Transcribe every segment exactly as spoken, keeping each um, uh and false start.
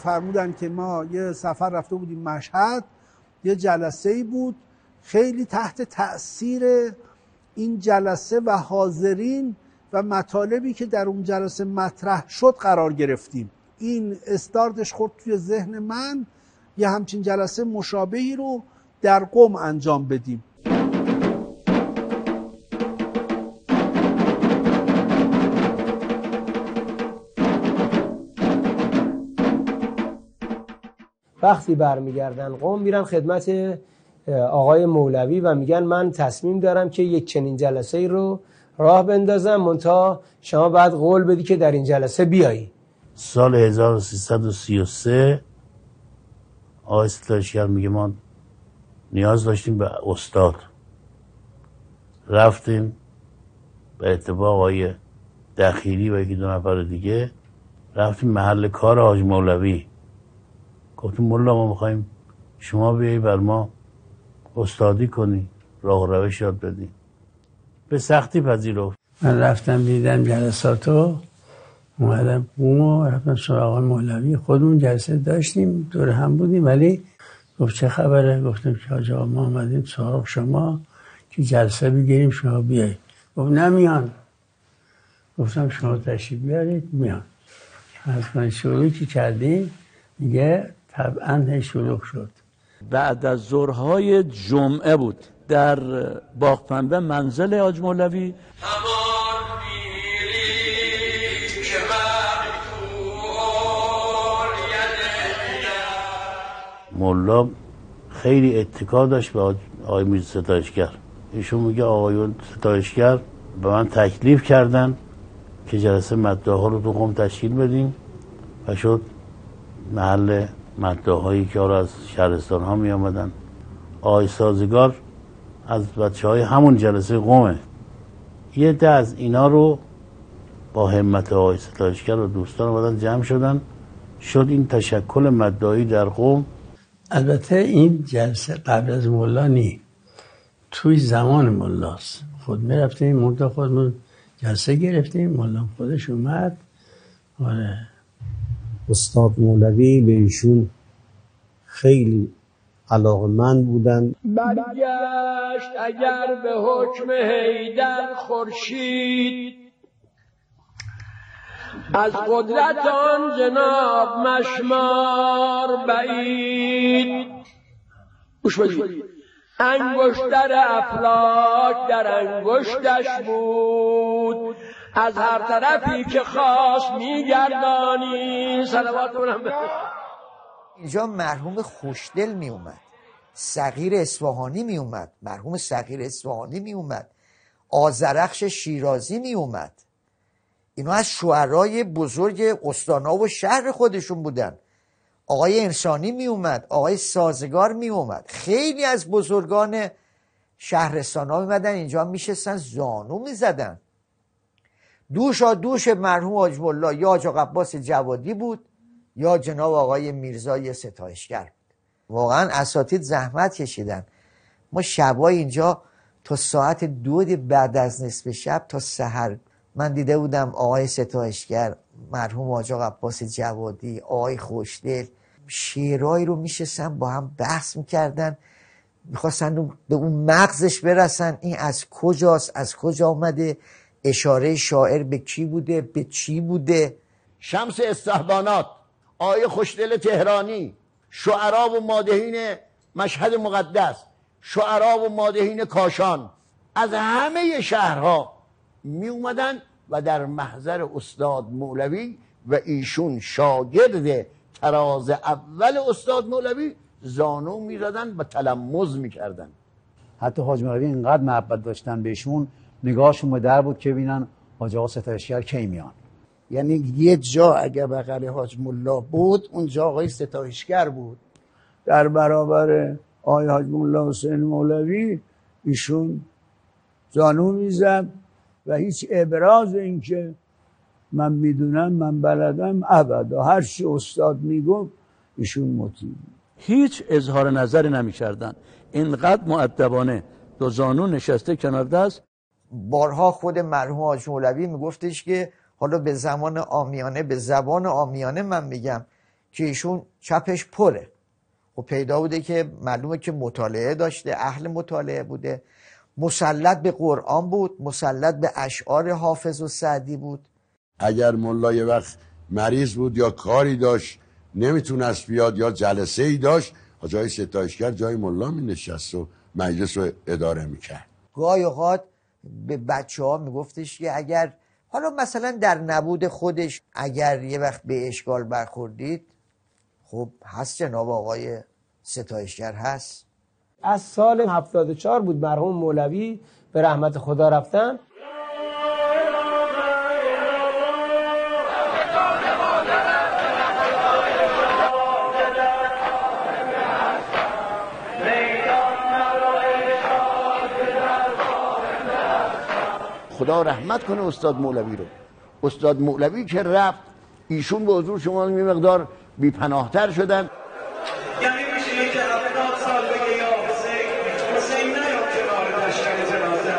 فرمودن که ما یه سفر رفته بودیم مشهد، یه جلسه‌ای بود، خیلی تحت تأثیر این جلسه و حاضرین و مطالبی که در اون جلسه مطرح شد قرار گرفتیم. این استاردش خورد توی ذهن من یه همچین جلسه مشابهی رو در قم انجام بدیم. وقتی برمیگردن قم میرن خدمت آقای مولوی و میگن من تصمیم دارم که یک چنین جلسه ای رو راه بندازم، منتها شما باید قول بدی که در این جلسه بیایی. سال هزار و سیصد و سی و سه آقای ستایشگر میگه ما نیاز داشتیم به استاد. رفتیم به اتفاق آقای دخیلی و یکی دو نفر دیگه، رفتیم محل کار حاج مولوی. گفتیم مولا ما میخواییم شما بیایی بر ما استادی کنی، راه و روش یاد بدی. به سختی پذیرفت. من رفتم دیدم جلساتو، اومدم قم و رفتم سراغ آقای مولوی. خودمون جلسه داشتیم، دور هم بودیم، ولی گفت چه خبره؟ گفتم که حاج آقا ما اومدیم سراغ شما که جلسه بگیریم شما بیایید. گفت نمیان. گفتم شما تشریف بیارید. میان. از من شروعی که کردیم میگه طبعا شلوغ شد. بعد از ظهرهای جمعه بود در باغ-پنبه منزل حاج مولوی. مولا خیلی اتکا داشت به آقای میرزا ستایشگر. ایشون میگه آقایون ستایشگر به من تکلیف کردن که جلسه مداح ها رو تو قم تشکیل بدیم و شد محل مداح هایی که از شهرستان ها می آمدن. آقای سازگار از بچه های همون جلسه قمه. یه ده از اینا رو با همت آقای ستایشگر و دوستان آمدن جمع شدن، شد این تشکل مداحی در قم. البته این جلسه قبل از مولا نی، توی زمان مولاست. خود می رفتیم منطقه خودمون جلسه گرفتیم، مولا خودش اومد. آره استاد مولوی به ایشون خیلی علاقمند بودن. برگشت اگر به حکم حیدر خورشید، از قدرت آن جناب مشمار بعید. گوش بدید. انگشتر افلاک در انگشتش بود، از هر طرفی که خواست میگردانی. صلوات بر اینجا مرحوم خوشدل می اومد، صغیر اصفهانی می اومد، مرحوم صغیر اصفهانی می اومد، آذرخش شیرازی می اومد. اینا از شعرای بزرگ استانا و شهر خودشون بودن. آقای انسانی می اومد، آقای سازگار می اومد، خیلی از بزرگان شهرستان ها می اومدن اینجا، می شستن زانو می زدن. دوشا دوش مرحوم حاج ملا یا حاج آقا عباس جوادی بود یا جناب آقای میرزای ستایشگر بود. واقعا اساتید زحمت کشیدن. ما شبای اینجا تا ساعت دو بعد از نصف شب تا سحر، من دیده بودم آقای ستایشگر، مرحوم حاج آقا عباس جوادی، آقای خوشدل شعرهایی رو میشستن با هم بحث میکردن، میخواستن به اون مغزش برسن، این از کجاست، از کجا آمده، اشاره شاعر به کی بوده، به چی بوده. شمس استحبانات، آقای خوشدل تهرانی، شعرا و مادحین مشهد مقدس، شعرا و مادحین کاشان، از همه شهرها می اومدن و در محضر استاد مولوی و ایشون شاگرد تراز اول استاد مولوی زانو می زدن و تلمذ می کردن. حتی حاج مولوی اینقدر محبت داشتن بهشون، نگاهشون به در بود که ببینن حاج آقا ستایشگر کی میان. یعنی یه جا اگر بغل حاج ملا بود، اون جا آقای ستایشگر بود. در برابر آقای حاج ملا حسین مولوی ایشون زانو میزد و هیچ ابراز این که من میدونم من بلدم ابدا، هر چی استاد میگفت ایشون مطیع. هیچ اظهار نظری نمیکردن، اینقدر مؤدبانه دو زانو نشسته کنار دست. بارها خود مرحوم حاج مولوی میگفتش که حالا به زمان عامیانه، به زبان عامیانه من میگم که ایشون چپش پره. خب پیدا بوده که معلومه که مطالعه داشته، اهل مطالعه بوده، مسلط به قرآن بود، مسلط به اشعار حافظ و سعدی بود. اگر ملا یه وقت مریض بود یا کاری داشت نمیتونست بیاد یا جلسه ای داشت، حاجی آقای ستایشگر جای ملا می نشست و مجلس رو اداره میکرد. گاهی اوقات به بچه ها میگفتش که اگر حالا مثلا در نبود خودش اگر یه وقت به اشکال برخوردید، خب هست جناب آقای ستایشگر هست. از سال هفتاد و چهار بود مرحوم مولوی به رحمت خدا رفتن. خدا رحمت کنه استاد مولوی رو. استاد مولوی که رفت ایشون به حضور شما یه مقدار بی‌پناه‌تر شدن. یعنی میشه که هفتاد سال بگه یا حسین حسین نیاد کنار لشکر جنازه.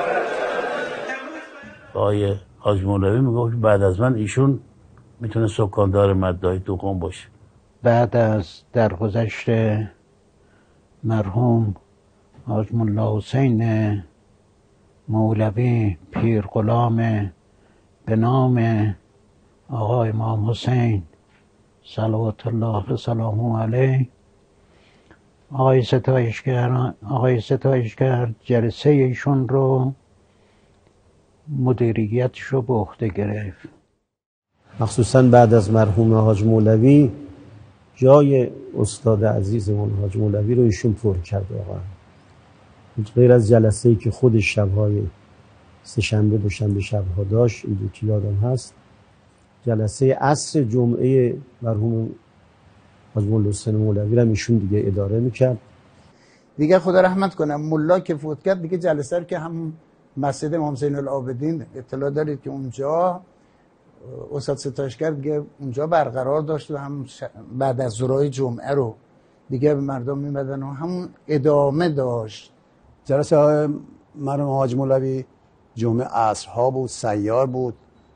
آقای حاج مولوی میگفت بعد از من ایشون میتونه سکاندار مداحی تو قم باشه. بعد از درگذشت مرحوم حاج ملا حسین مولوی پیر غلام به نام آقای امام حسین صلوات الله و سلامه علیه، آقای ستایشگر آقای ستایشگر جلسه ایشون رو مدیریتش رو به عهده گرفت. مخصوصا بعد از مرحوم حاج مولوی جای استاد عزیزمون حاج مولوی رو ایشون پر کرد. واقعا غیر از جلسه‌ای که خود شب‌های سه‌شنبه دوشنبه شب‌ها داشت، این دو که یادم هست، جلسه عصر جمعه مرحوم حاج ملا حسین مولوی رو ایشون دیگه اداره میکرد. دیگه خدا رحمت کنه ملا که فوت کرد دیگه جلسه رو که هم مسجد امام زین العابدین اطلاع دارید که اونجا استاد ستایشگر دیگه اونجا برقرار داشت و هم بعد از ظهرای جمعه رو دیگه به مردم میمدن و همون ادامه داشت. جلسه های مرحوم حاج مولوی جمعه عصرها بود، سیار بود،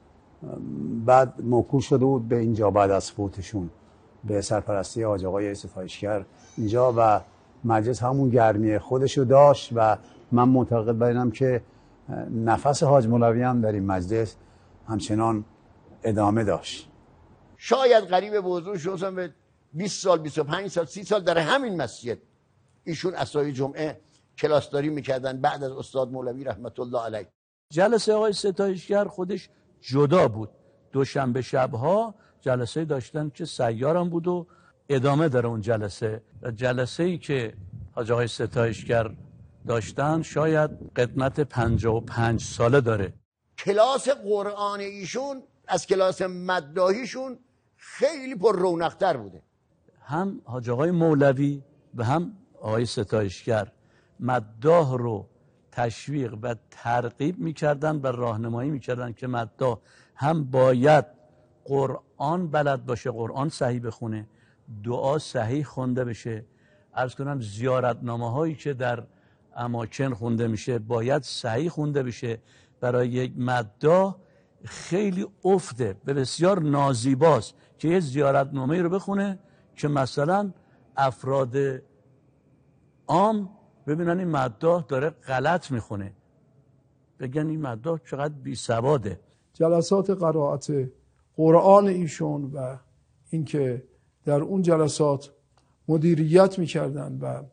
بعد موکول شده بود به اینجا بعد از فوتشون به سرپرستی حاج آقای ستایشگر اینجا و مجلس همون گرمی خودشو داشت و من معتقد بودم که نفس حاج مولوی هم در این مجلس همچنان ادامه داشت. شاید قریب به حضور شما به بیست سال بیست و پنج سال سی سال در همین مسجد ایشون عصای جمعه کلاسداری میکردن بعد از استاد مولوی رحمت الله علیه. جلسه آقای ستایشگر خودش جدا بود. دوشنبه شبها جلسه داشتن که سیارم بود و ادامه داره اون جلسه. و جلسه ای که حاج آقای ستایشگر داشتن شاید قدمت پنجاه و پنج ساله داره. کلاس قرآن ایشون از کلاس مداحیشون خیلی پر رونق‌تر بوده. هم حاج آقای مولوی و هم آقای ستایشگر مداح رو تشویق و ترغیب میکردن و راهنمایی میکردن که مداح هم باید قرآن بلد باشه، قرآن صحیح بخونه، دعا صحیح خونده بشه. عرض کنم زیارتنامه هایی که در اماکن خونده میشه باید صحیح خونده بشه. برای یک مداح خیلی افته به بسیار نازیباست که یه زیارتنامه رو بخونه که مثلا افراد عام ببینن این مداح داره غلط میخونه، بگن این مداح چقدر بی سواده. جلسات قرائت قرآن ایشون و اینکه در اون جلسات مدیریت میکردن و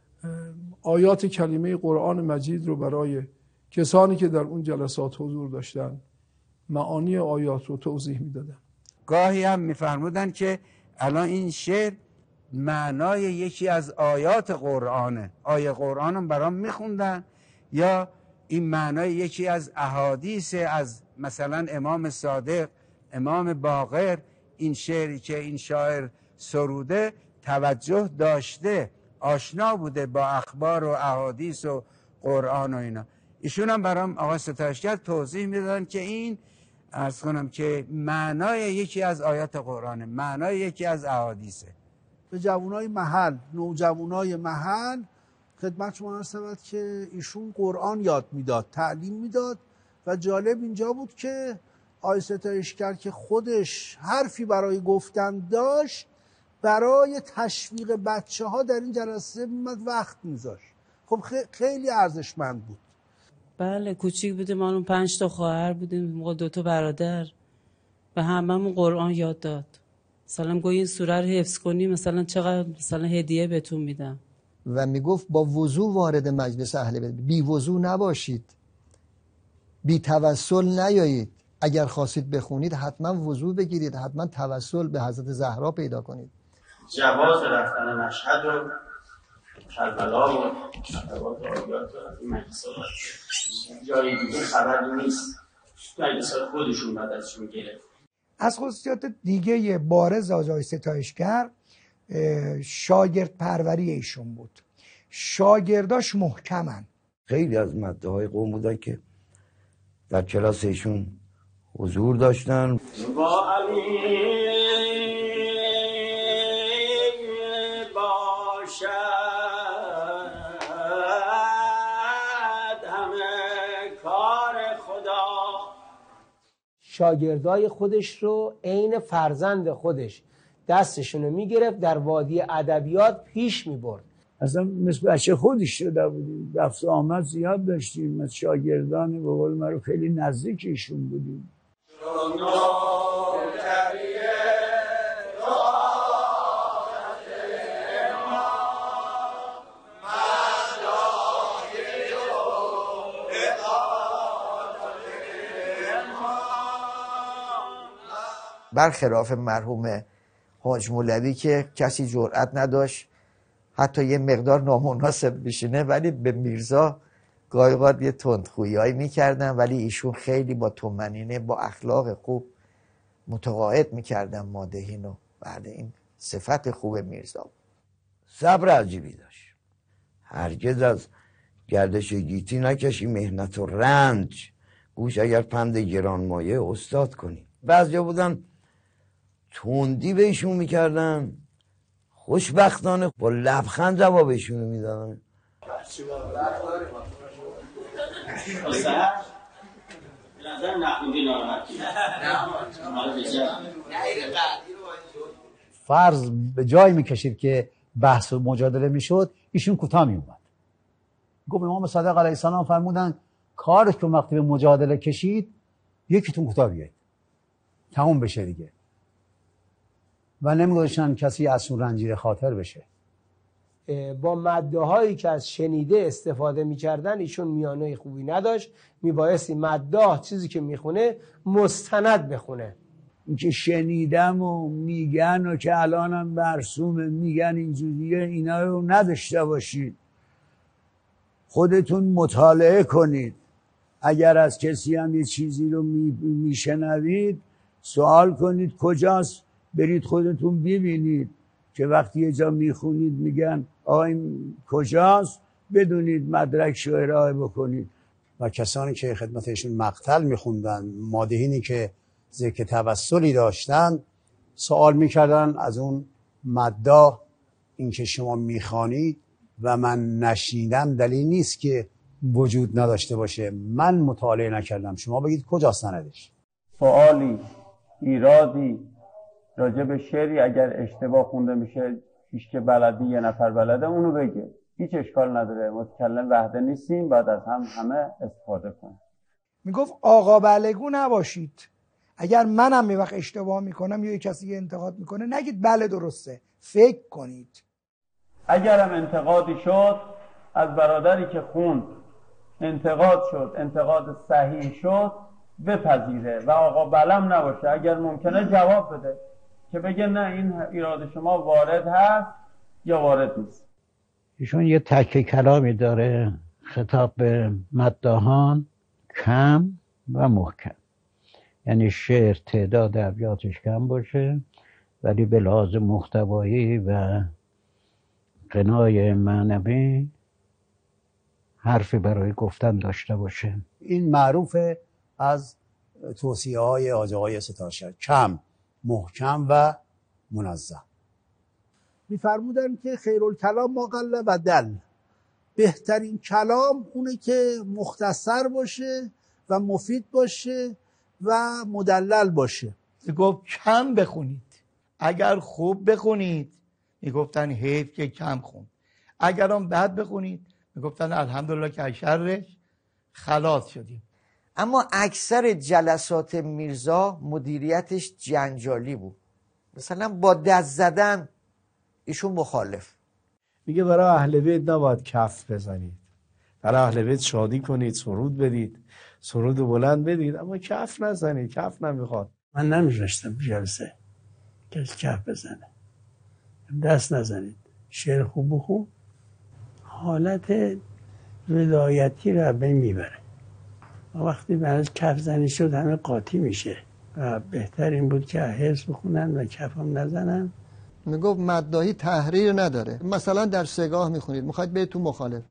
آیات کلمه قرآن مجید رو برای کسانی که در اون جلسات حضور داشتن معانی آیات رو توضیح میدادن. گاهی هم میفرمودن که الان این شعر معنای یکی از آیات قرآنه، آیه قرآن هم برام میخوندن، یا این معنای یکی از احادیث از مثلا امام صادق، امام باقر. این شعری که این شاعر سروده توجه داشته، آشنا بوده با اخبار و احادیث و قرآن و اینا. ایشون هم برام آقا ستایشگر توضیح میدادن که این عرض کنم که معنای یکی از آیات قرآنه، معنای یکی از احادیثه. به جوانای محل، نوجوانای محل خدمت شما عرض شود که ایشون قرآن یاد میداد، تعلیم میداد و جالب اینجا بود که آقای ستایشگر که خودش حرفی برای گفتن داشت برای تشویق بچه ها در این جلسه میمد وقت میذاشت. خب خیلی ارزشمند بود. بله کوچیک بودیم، ما اون پنج تا خواهر بودیم، موقع دو تا برادر و هممون قرآن یاد داد. مثلا گویا این سوره رو حفظ کنی مثلا چقدر مثلا هدیه بهتون میدم. و میگفت با وضو وارد مجلس اهل بیت، بی وضو نباشید، بی توسل نیایید، اگر خواستید بخونید حتما وضو بگیرید، حتما توسل به حضرت زهرا پیدا کنید. جواز رفتن مشهد و کربلا و خطبات و آیات و این مجلسات جایی دیگه خبری نیست، مجلسات خودشون بعد ازشون گرفت. از خصوصیات دیگه بارز آقای ستایشگر شاگرد پروری ایشون بود. شاگرداش محکمن. خیلی از مدده های قوم بودن که در کلاس ایشون حضور داشتن. با علی باشد همه کار خدا. شاگردای خودش رو عین فرزند خودش دستشون رو میگرفت، در وادی ادبیات پیش میبرد. اصلا مثل بچه خودش شده بودیم، رفت آمد زیاد داشتیم، مثل شاگردان به قول من خیلی نزدیک ایشون بودیم. برخلاف مرحوم حاج مولوی که کسی جرئت نداشت حتی یه مقدار نامناسب بشینه، ولی به میرزا گاهی اوقات یه تندخویی میکردن، ولی ایشون خیلی با طمأنینه با اخلاق خوب متقاعد میکردن مادحینو. بعد این صفت خوب میرزا. صبر عجیبی داشت، هرگز از گردش گیتی نکشی، مهنت و رنج گوش اگر پند گرانمایه استاد کنی. بعضیا بودن تندی بهشون میکردن، خوشبختانه با لبخند جوابشون رو میدادن. فرض به جای میکشید که بحث و مجادله میشد، ایشون کوتاه میومد. گفت امام صادق علیه السلام فرمودن کارش که وقتی به مجادله کشید یکیتون کوتاه بیاید تموم بشه دیگه، و نمیگذاشتن کسی از اون رنجیر خاطر بشه. با ماده هایی که از شنیده استفاده میکردن ایشون میانه خوبی نداشت، میبایستی ماده چیزی که میخونه مستند بخونه. این که شنیدم و میگن و که الانم مرسومه میگن اینجوریه، اینا رو نداشته باشید، خودتون مطالعه کنید. اگر از کسی هم یه چیزی رو میشنوید سوال کنید کجاست، برید خودتون ببینید که وقتی یه جا میخونید میگن آقا این کجاست، بدونید مدرکش رو ارائه بکنید. و کسانی که خدمتشون مقتل میخوندن، مادحینی که ذکر توسلی داشتن، سوال میکردن از اون مدا، این که شما میخوانید و من نشیدم دلیل نیست که وجود نداشته باشه، من مطالعه نکردم، شما بگید کجا سندش. سوالی، ایرادی راجع به شعری اگر اشتباه خونده میشه، هیچ که بلدی یه نفر بلده اونو بگه، هیچ اشکال نداره، متکلم وحده نیستیم، بعد از هم همه استفاده کنیم. میگفت آقا بلگو نباشید، اگر منم یه وقت اشتباه میکنم یا کسی یه انتقاد میکنه نگید بله درسته، فکر کنید. اگرم انتقادی شد از برادری که خوند انتقاد شد، انتقاد صحیح شد، بپذیره و آقا بلم نباشه، اگر ممکنه جواب بده که بگه نه این ایراد شما وارد هست یا وارد نیست. ایشون یه تکه کلامی داره خطاب به مداحان، کم و محکم، یعنی شعر تعداد ابیاتش کم باشه ولی به لحاظ محتوایی و غنای معنوی حرفی برای گفتن داشته باشه. این معروفه از توصیه های حاج آقای ستایشگر، کم، محکم و منظم. میفرمودن که خیرالکلام ما قل و دل، بهترین کلام اونه که مختصر باشه و مفید باشه و مدلل باشه. گفت کم بخونید، اگر خوب بخونید میگفتن حیف که کم خون، اگر هم بد بخونید میگفتن الحمدلله که از شرش خلاص شدیم. اما اکثر جلسات میرزا مدیریتش جنجالی بود، مثلا با دست زدن ایشون مخالف. میگه برای اهل بیت نباید کف بزنید، برای اهل بیت شادی کنید، سرود بدید، سرود بلند بدید، اما کف نزنید، کف نمیخواد. من نمیذاشتم جلسه کسی کف بزنه، دست نزنید، شعر خوب بخون، حالت ولایتی رو از بین میبره. وقتی برای کف زنی شد همه قاطی میشه و بهتر این بود که حفظ بخونن و کف هم نزنن. میگفت مداحی تحریر نداره. مثلا در سگاه میخونید، میخواید برید تو مخالف،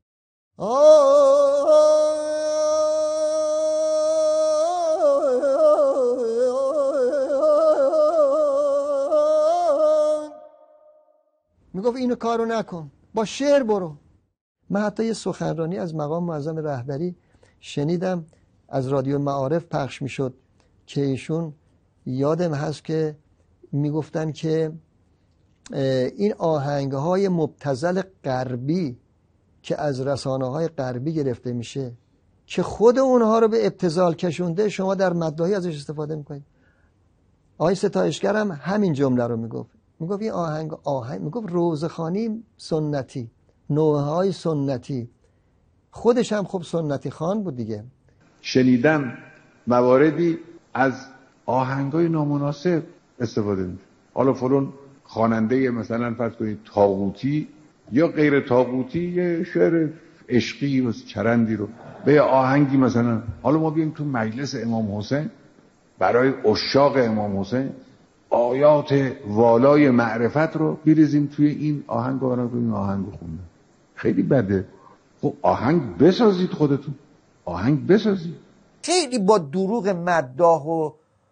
میگفت اینو کارو نکن، با شعر برو. من حتی یه سخنرانی از مقام معظم رهبری شنیدم از رادیو معارف پخش میشد که ایشون یادم هست که میگفتن که این آهنگهای مبتذل غربی که از رسانه‌های غربی گرفته میشه که خود اونها رو به ابتذال کشونده، شما در مداحی ازش استفاده میکنید. آقای ستایشگر هم همین جمله رو میگفت. میگفت این آهنگ آهنگ میگفت روزخوانی سنتی، نوعهای سنتی، خودش هم خب سنتی خوان بود دیگه. شنیدم مواردی از آهنگای نامناسب استفاده میشه. حالا فلان خواننده مثلا فرض کنید طاغوتی یا غیر طاغوتی یه شعر عشقی و چرندی رو به آهنگی مثلا، حالا ما بیایم تو مجلس امام حسین برای عشاق امام حسین آیات والای معرفت رو بریزیم توی این آهنگ رو این آهنگ رو خوندن. خیلی بده. خب آهنگ بسازید، خودتون آهنگ بسازید. خیلی با دروغ مداح و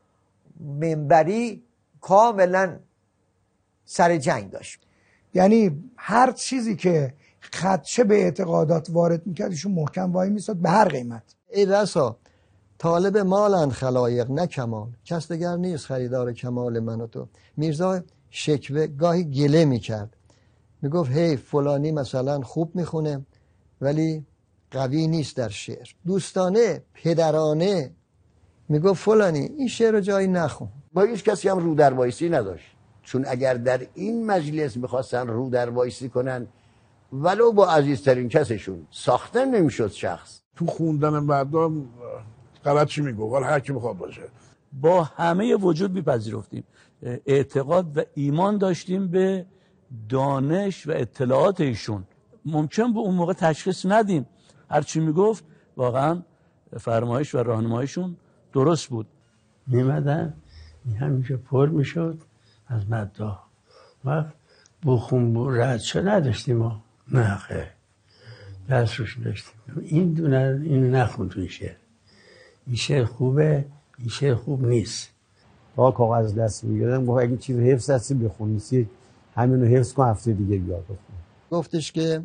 منبری کاملا سر جنگ داشت. یعنی هر چیزی که خدشه به اعتقادات وارد میکرد ایشون محکم وای میستاد به هر قیمت. ای رسا طالب مالند خلایق نه کمال، کس دگر نیست خریدار کمال من و تو. میرزا شکوه گاهی گله میکرد، میگفت هی فلانی مثلا خوب میخونه ولی قوی نیست در شعر. دوستانه پدرانه میگفت فلانی این شعر رو جایی نخون. با هیچ کسی هم رو در وایسی نداشت، چون اگر در این مجلس میخواستن رو در وایسی کنن ولو با عزیزترین کسشون ساختن نمیشد شخص. تو خوندن مردم غلط چی میگو ولی هر کی بخواد باشه. با همه وجود میپذیرفتیم، اعتقاد و ایمان داشتیم به دانش و اطلاعات ایشون. ممکن بود اون موقع تشخیص ندیم، هر چی میگفت واقعا فرمایش و راهنماییشون درست بود. میمدن همینجا پر میشد از مداح. وقت بخون رد شد نداشتیم ما، نه خیر دست روش داشتیم. این دونه اینو نخون تو این شعر، این شعر خوبه، این شعر خوب نیست. با کاغذ دست میگیردم گفت اگه چیز حفظ هستی بخونی، همینو حفظ کن هفته دیگه بیاد بخون. گفتش که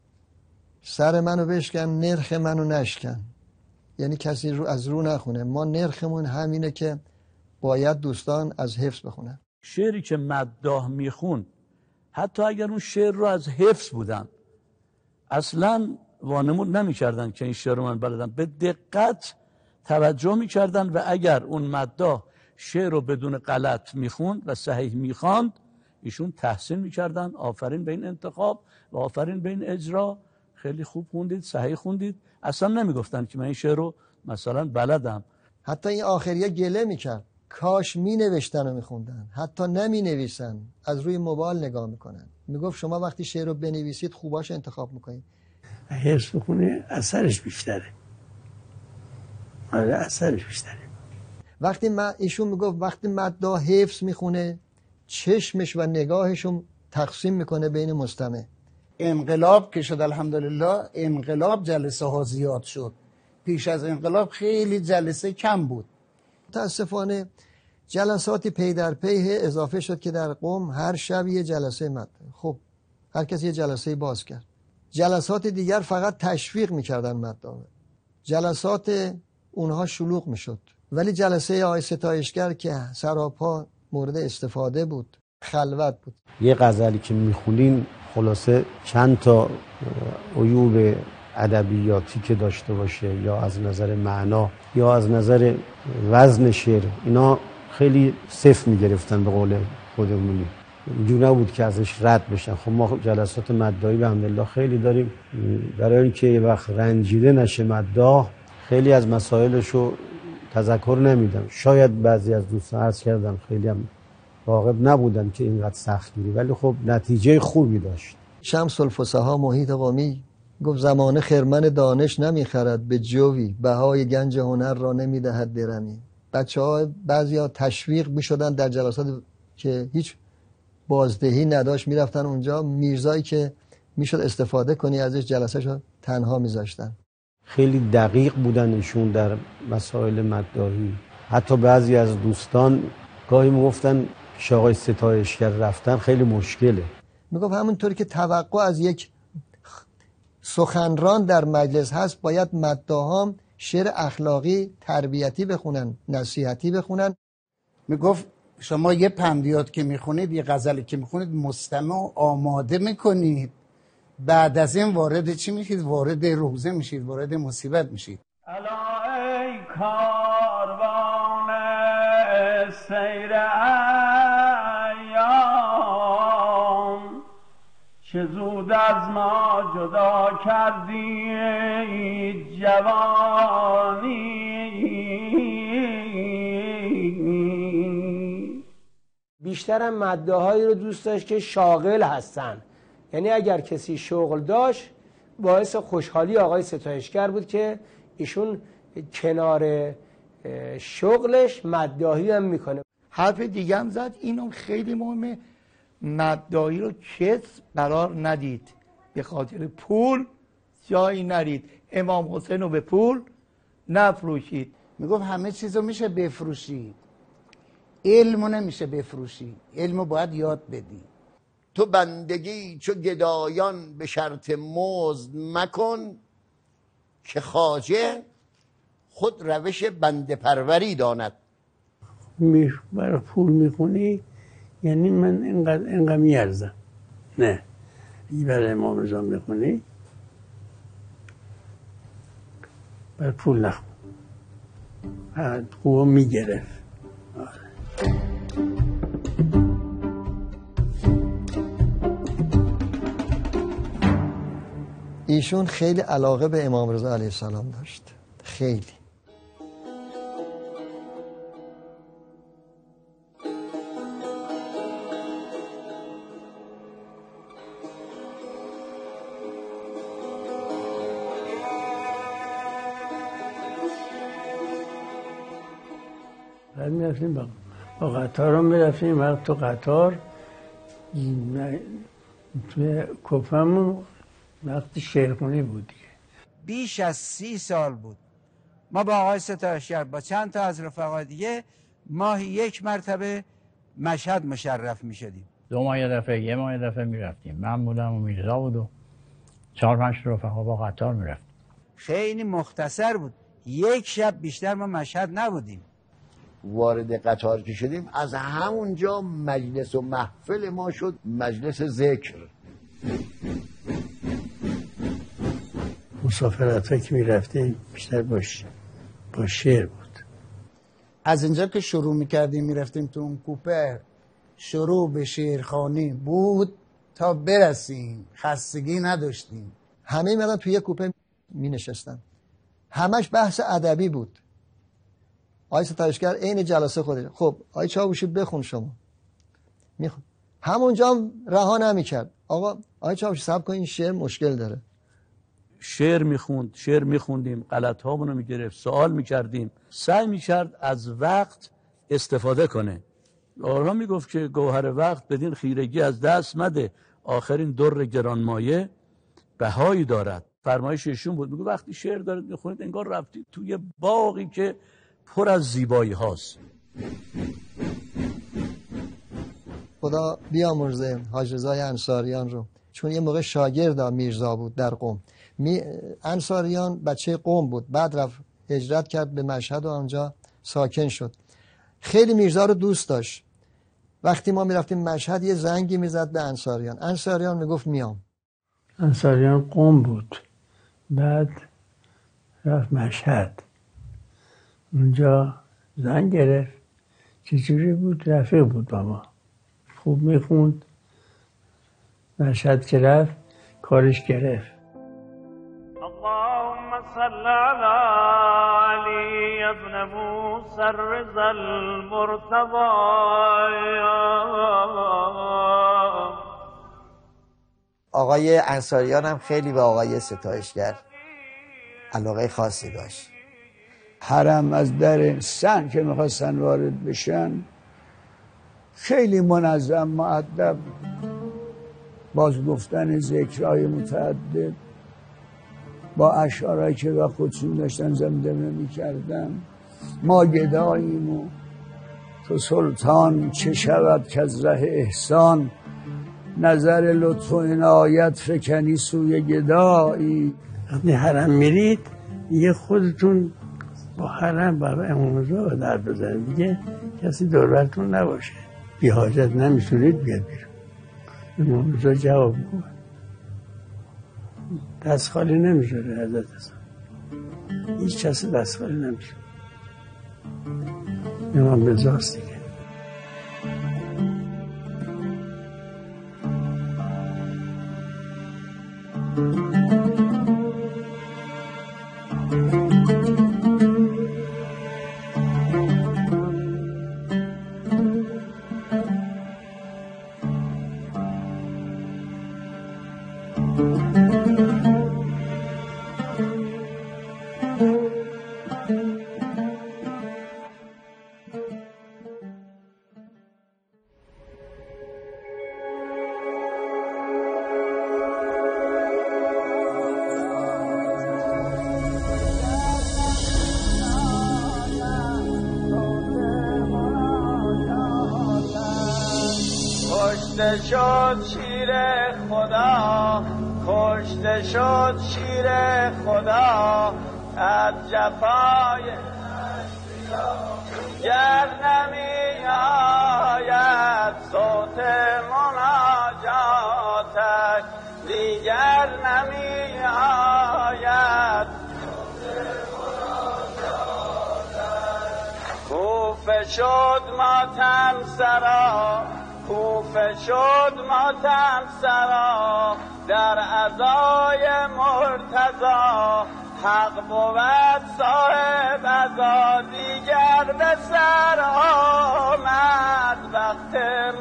سر منو بشکن نرخ منو نشکن، یعنی کسی رو از رو نخونه. ما نرخمون همینه که باید دوستان از حفظ بخونن. شعری که مداح میخوند حتی اگر اون شعر رو از حفظ بودن اصلا وانمود نمیکردن که این شعر رو من بلدم، به دقت توجه میکردن و اگر اون مداح شعر رو بدون غلط میخوند و صحیح میخواند ایشون تحسین میکردن، آفرین به این انتخاب و آفرین به این اجرا، خیلی خوب خوندید، صحیح خوندید. اصلا نمیگفتن که من این شعر رو مثلا بلدم. حتی این آخریه گله میکرد، کاش می نوشتن و میخوندن، حتی نمی نویسن، از روی موبایل نگاه میکنن. میگفت شما وقتی شعر رو بنویسید خوباش انتخاب میکنید. حفظ بخونه اثرش بیشتره. آره اثرش بیشتره. وقتی من ایشون میگفت وقتی مداح حفظ میخونه چشمش و نگاهشون تقسیم میکنه بین مستمع. انقلاب که شد الحمدلله، انقلاب جلسه ها زیاد شد. پیش از انقلاب خیلی جلسه کم بود. متاسفانه جلساتی پی در پی اضافه شد که در قم هر شب یه جلسه مد. خب هر کسی یه جلسه باز کرد. جلسات دیگر فقط تشویق میکردن مداح. جلسات اونها شلوغ میشد. ولی جلسه آقای ستایشگر که سراپا مورد استفاده بود خلوت بود. یه غزلی که میخونین خلاصه چند تا عیوب ادبیاتی که داشته باشه یا از نظر معنا یا از نظر وزن شعر، اینا خیلی صفر میگرفتن به قول خودمونی، اینجور نبود که ازش رد بشن. خب ما جلسات مداحی به الحمدلله خیلی داریم، برای اینکه یه وقت رنجیده نشه مداح خیلی از مسائلشو تذکر نمیدم. شاید بعضی از دوستان عرض کردم خیلی هم راغب نبودن که اینقدر سختگیری، ولی خب نتیجه خوبی داشت. شمس الفصحا محیط قومی گفت زمانه خرمن دانش نمیخرد، به جوی بهای گنج هنر را نمیدهد درمی. بچه ها بعضی ها تشویق میشدن در جلسات که هیچ بازدهی نداشت، میرفتن اونجا، میرزایی که میشد استفاده کنی ازش جلسه رو تنها میذاشتن. خیلی دقیق بودن ایشون در مسائل مداحی. حتی بعضی از دوستان گاهی میگفتن که آقای ستایشگر رفتن خیلی مشکله. میگفت همونطوری که توقع از یک سخنران در مجلس هست، باید مداحام شعر اخلاقی تربیتی بخونن، نصیحتی بخونن. میگفت شما یه پندیات که میخونید، یه غزلی که میخونید، مستمع آماده میکنید، بعد از این وارد چی میشید؟ وارد روزه میشید، وارد مصیبت میشید. الا ای کاروان سیر ایام، چه زود از ما جدا کردی جوانی. بیشترم مداحایی رو دوست داشت که شاغل هستن، یعنی اگر کسی شغل داشت باعث خوشحالی آقای ستایشگر بود که ایشون کنار شغلش مداحی هم میکنه. حرف دیگه هم زد، اینم خیلی مهمه، مداحی رو کس قرار ندید، به خاطر پول جایی نرید، امام حسین رو به پول نفروشید. میگفت همه چیز رو میشه بفروشید، علمو نمیشه بفروشی، علمو باید یاد بدی. تو بندگی چو گدایان به شرط مزد مکن، که خواجه خود روش بنده پروری داند. برای پول میخونی یعنی من اینقدر اینقدر میارزم؟ نه، این برای امام رضا میخونی برای پول نخون، خوب میگرفت. ایشون خیلی علاقه به امام رضا علیه السلام داشت، خیلی. بعد میرفتیم با, با قطار هم میرفتیم، وقت تو قطار توی کفمون وقتی شعرخونی بود دیگه. بیش از سی سال بود ما با آقای ستایشگر با چند تا از رفقا دیگه ماهی یک مرتبه مشهد مشرف می شدیم. دو ماه یه دفعه، یه ماه یه دفعه می رفتیم. من بودم و میرزا بود و چهار پنج رفقا با قطار می رفتیم. خیلی مختصر بود، یک شب بیشتر ما مشهد نبودیم. وارد قطار که شدیم از همونجا مجلس و محفل ما شد مجلس ذکر. مسافرت ها که می رفتیم بیشتر باش با شعر بود. از اینجا که شروع میکردیم میرفتیم تو اون کوپه، شروع به شعرخوانی بود تا برسیم، خستگی نداشتیم. همه میادن توی یه کوپه می نشستن، همش بحث ادبی بود. آقای ستایشگر عین جلسه خودش، خب آقای چاوشی بخون شما، میخون. همونجا هم رها نمیکرد، آقا آقای چاوشی صبر کن این شعر مشکل داره. شعر میخوند، شعر میخوندیم، غلط هامونو میگرفت، سوال میکردیم، سعی میکرد از وقت استفاده کنه. آرها میگفت که گوهر وقت بدین خیرگی از دست مده، آخرین در گرانمایه بهایی دارد. فرمایش ایشون بود، میگه وقتی شعر دارید میخونید انگار رفتید توی باغی که پر از زیبایی هاست. خدا بیامرزه حاج رضای انصاریان رو، چون یه موقع شاگرد میرزا بود در قم. می... انصاریان بچه قم بود، بعد رفت هجرت کرد به مشهد و آنجا ساکن شد. خیلی میرزا رو دوست داشت. وقتی ما میرفتیم مشهد یه زنگی میزد به انصاریان، انصاریان میگفت میام. انصاریان قم بود، بعد رفت مشهد، اونجا زنگ گرفت. چجوری بود؟ رفیق بود با ما، خوب میخوند. مشهد که رفت کارش گرفت. اللهم صل علی علی ابن موسی الرضا المرتضی. آقای انصاریان هم خیلی به آقای ستایشگر علاقه خاصی داشت. حرم از در سن که میخواستن وارد بشن خیلی منظم مؤدب، باز گفتن ذکرهای متعدد با اشعارهایی که و خودشون داشتن زمزمه میکردن. ما گداییم و تو سلطان، چه شود که از ره احسان نظر لطف و عنایت فکنی سوی گدایی. وقتی حرم میرید یه خودتون با حرم با امام رضا در بزنید، دیگه کسی دوربرتون نباشه، بی حاجت نمیتونید بیاد بیرون. امام رضا جواب میکنه، دست خالی نمیذاره حضرت حسن، هیچ کسی دست خالی نمیذاره. امام رضاست دیگه. کشته شد شیر خدا، کشته شد شیر خدا از جفای گر نمی آید صوت مناجاتش، دیگر نمی آید کوفه شد ماتم سرا، کوفه شد ماتم سرا در عزای مرتضی، حق بود صاحب عزا، دیگر به سر آمد وقت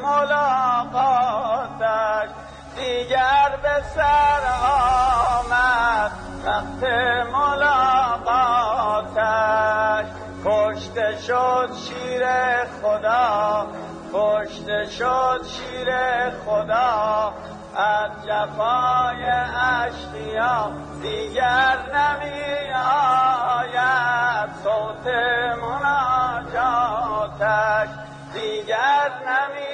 ملاقاتش، دیگر به سر آمد وقت ملاقاتش. کشته شد شیر خدا، کشته شد شیر خدا از جفای اشقیا، دیگر نمی آید صوت مناجاتش، دیگر نمی